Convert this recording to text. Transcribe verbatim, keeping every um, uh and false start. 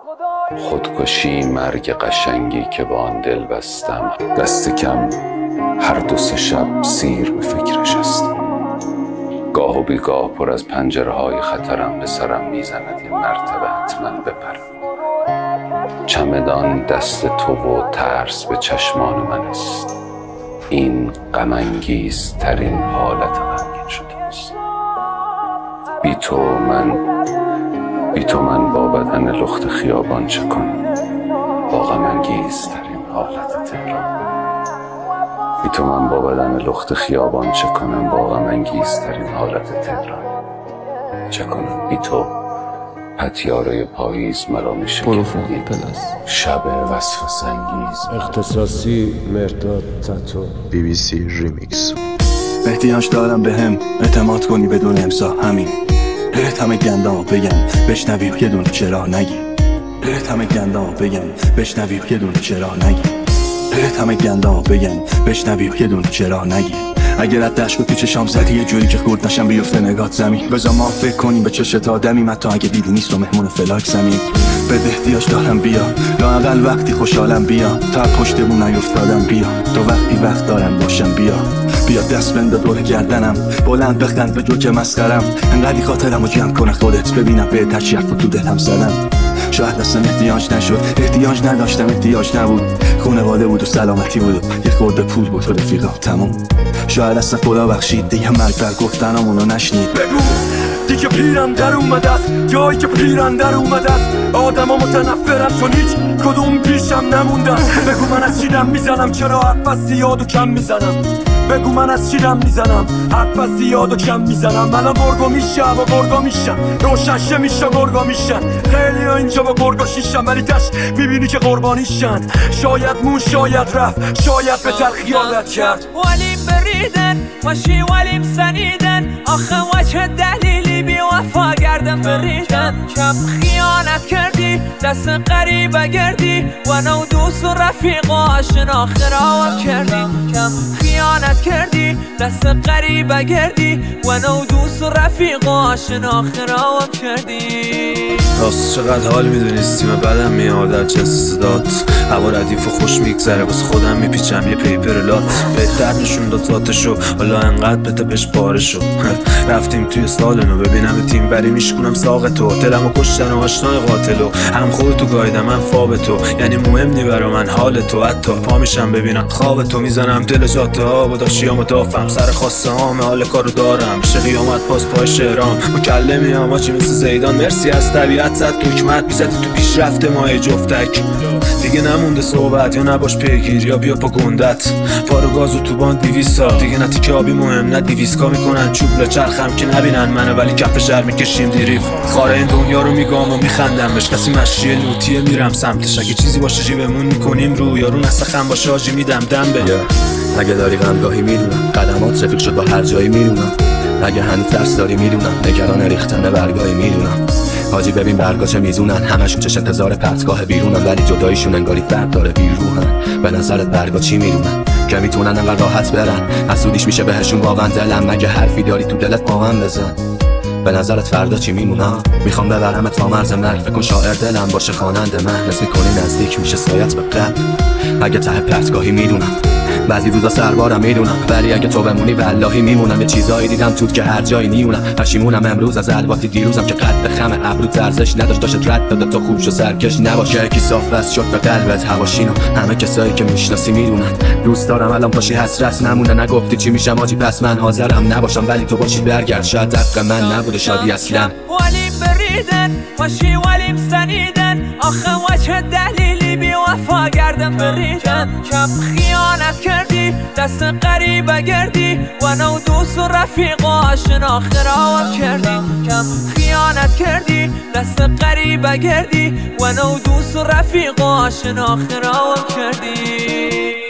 خودکشی مرگ قشنگی که با آن دل بستم، دست کم هر دو سه شب سیر به فکرش هستم. گاه و بیگاه پر از پنجره های خطرم به سرم میزند یه مرتبه حتما بپرم. چمدان دست تو و ترس به چشمان من است، این غم انگیز ترین حالت غمگین شده است. بی تو من بی تو من با بدن لخت خیابان چه کنم، با غم انگیز ترین حالت تهران. بی تو من با بدن لخت خیابان چه کنم، با غم انگیز ترین حالت تهران. چه کنم بی تو پتیاره پاییز مرا میشه شب وصف سنگیز. اختصاصی مرداد تاتو بی بی سی ریمیکس. احتیاج دارم به هم اعتماد کنی بدون امضا، همین بهت همه گندامو بگم بشنوی یه دونه چرا نگی. بهت همه گندامو بگم بشنوی یه دونه چرا نگی. بهت همه گندامو بگم بشنوی یه دونه چرا نگی. اگر از دشت و پیچ شام زدی یه جوری که خورد نشم بیفته نگات زمین، بذار ما فکر کنیم به چشت آدمی، حتی اگه دیدی نیست و مهمون فلاک زمین. بده احتیاج دارم بیا، لااقل وقتی خوشحالم بیا، تا پشتمون نیفتادم بیا، تو وقتی وقت دارم باشم بیا. بیا دست بنده دور گردنم، بلند بخند به جوک مسخرم، انقدی خاطرمو جمع کنه خودت ببینم به تشریف و تو دلم زدم. شاید اصلا احتیاج نشد، احتیاج نداشتم، احتیاج نبود، خونواده بود و سلامتی بود و یه خورده پول بود و رفیقا تموم. شاید اصلا خدا بخشید دیگه مرگ بر گفتنامونو نشنید. بگو دیگه پیرم در اومده است، جایی که پیرم در اومده است، آدما متنفرم چون هیچ کدوم پیشم نموندن. بگو من از چیرم میزنم، چرا حرف از زیاد و کم میزنم. بگو من از چیرم میزنم، حرف از زیاد و کم میزنم. الان گرگا میشه و گرگا میشن، روشنشه میشه گرگا میشن. خیلی ها اینجا با گرگا شیشن ولی تش میبینی که قربانیشن. شاید مون شاید رفت، شاید به تلخیالت کرد. ولیم بریدن وشی ولیم سنیدن، آخه وچه دلیلی بی وفا گردم بریدن. کم خیانت کردی دست قریبه گردی و نو دوست و رفیق و آشنا خراب کردی. کم خیانت کردی دست قریبه گردی و نو دوست و رفیق و آشنا خراب کردی. راست چقدر حال میدونستی من بدم میاد در چه صدات، هوا ردیف و خوش میگذره واسه خودم میپیچم یه پیپر لات. بهتر نشون داد ذاتشو حالا انقدر بته بهش بارشو. رفتیم توی سالنو ببینم تیم بری میشکنم ساق تو، دلمو کشتن و آشنای قاتلو، هم خودتو گایدم من فاب تو، یعنی مهم نی برا من حال تو. حتی پا میشم ببینم خواب تو، میزنم دل جاده ها با داشیامو دافم، سر خواسته هام حال کارو دارم، میشه قیامت باز پای شهرام. مکلمی هم آجی مثل زیدان، مرسی از طبیعت زد دکمت میزدی تو پیشرفت ماه جفتک. دیگه نمونده صحبت یا نباش پیگیر یا بیا پا گندت، پارو گازو تو باند دیویسا دیگه نتی که آبی مهم نه دیویسکا میکنن چوب لچرخم که نبینن منو ولی کف شهر میکشیم دیریف. خاره این دنیا رو میگام و میخندم بهش، کسی مشی لوتیه میرم سمتش، اگه چیزی باشه جیبمون میکنیم رو، یارو نسخ خم باشه آجی میدم دم به yeah. اگه داری غمگاهی میدونم، قدمات رفیق شد با هر جایی میدونم، اگه هنوز ترس داری میدونم، نگران ریختن برگاهی میدونم. حاجی ببین برگا چه میزونن، همشون چش انتظار پرتگاه بیرونن ولی جداییشون انگاری فرد داره بیروحن. به نظرت برگا چی میدونن که میتونن انقدر راحت برن، حسودیش میشه بهشون واقعا دلم، مگه حرفی داری تو دلت با من بزن. به نظرت فردا چی میمونم، میخوام ببرمت تا مرز مرگ، فکر کن شاعر دلم باشه خواننده من، نسل کنی نزدیک میشه سایت به قلب. اگه ته پرتگاهی میدونم، بعضی روزا سربارم میدونم، ولی اگه تو بمونی والله میمونم. یه چیزایی دیدم توت که هر جایی نیونم، پشیمونم امروز از الواتی دیروزم که قد خم ابرو ارزش نداشت، داشت رد داده تا خوب شو سرکش نباشه. یکی صاف بس شد به قلبت هواشینو، همه کسایی که میشناسی میدونن دوست دارم الان باشی حسرت نمونه. نگفتی چی میشم آجی پس من حاضرم نباشم، ولی تو باشی برگرد شاید حق من نبوده شادی اصلا. ولیم بریدن وشی ولیم سنیدن، آخه وچه دلیلی بی وفا گردم بریدن. کم خیانت کردی دست قریبه گردی و نو دوست و رفیق و آشنا خراب کردی. کم خیانت کردی دست قریبه گردی و نو دوست و رفیق و آشنا خراب کردی.